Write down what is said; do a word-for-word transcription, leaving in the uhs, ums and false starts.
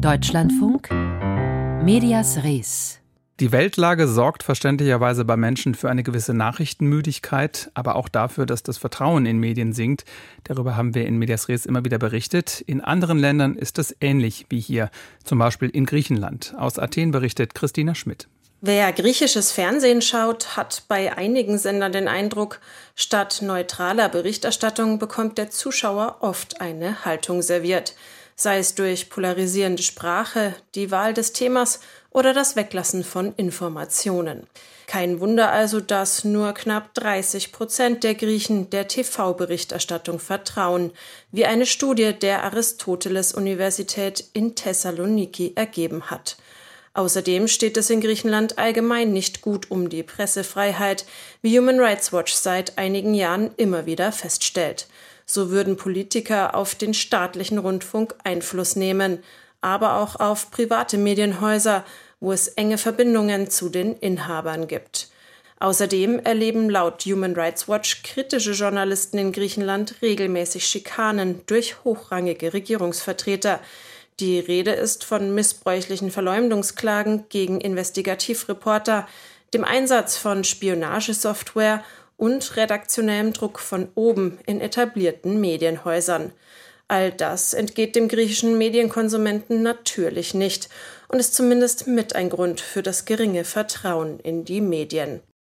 Deutschlandfunk Medias Res. Die Weltlage sorgt verständlicherweise bei Menschen für eine gewisse Nachrichtenmüdigkeit, aber auch dafür, dass das Vertrauen in Medien sinkt. Darüber haben wir in Medias Res immer wieder berichtet. In anderen Ländern ist es ähnlich wie hier, zum Beispiel in Griechenland. Aus Athen berichtet Christina Schmidt. Wer griechisches Fernsehen schaut, hat bei einigen Sendern den Eindruck, statt neutraler Berichterstattung bekommt der Zuschauer oft eine Haltung serviert. Sei es durch polarisierende Sprache, die Wahl des Themas oder das Weglassen von Informationen. Kein Wunder also, dass nur knapp dreißig Prozent der Griechen der T V-Berichterstattung vertrauen, wie eine Studie der Aristoteles-Universität in Thessaloniki ergeben hat. Außerdem steht es in Griechenland allgemein nicht gut um die Pressefreiheit, wie Human Rights Watch seit einigen Jahren immer wieder feststellt. So würden Politiker auf den staatlichen Rundfunk Einfluss nehmen, aber auch auf private Medienhäuser, wo es enge Verbindungen zu den Inhabern gibt. Außerdem erleben laut Human Rights Watch kritische Journalisten in Griechenland regelmäßig Schikanen durch hochrangige Regierungsvertreter. Die Rede ist von missbräuchlichen Verleumdungsklagen gegen Investigativreporter, dem Einsatz von Spionagesoftware und redaktionellem Druck von oben in etablierten Medienhäusern. All das entgeht dem griechischen Medienkonsumenten natürlich nicht und ist zumindest mit ein Grund für das geringe Vertrauen in die Medien.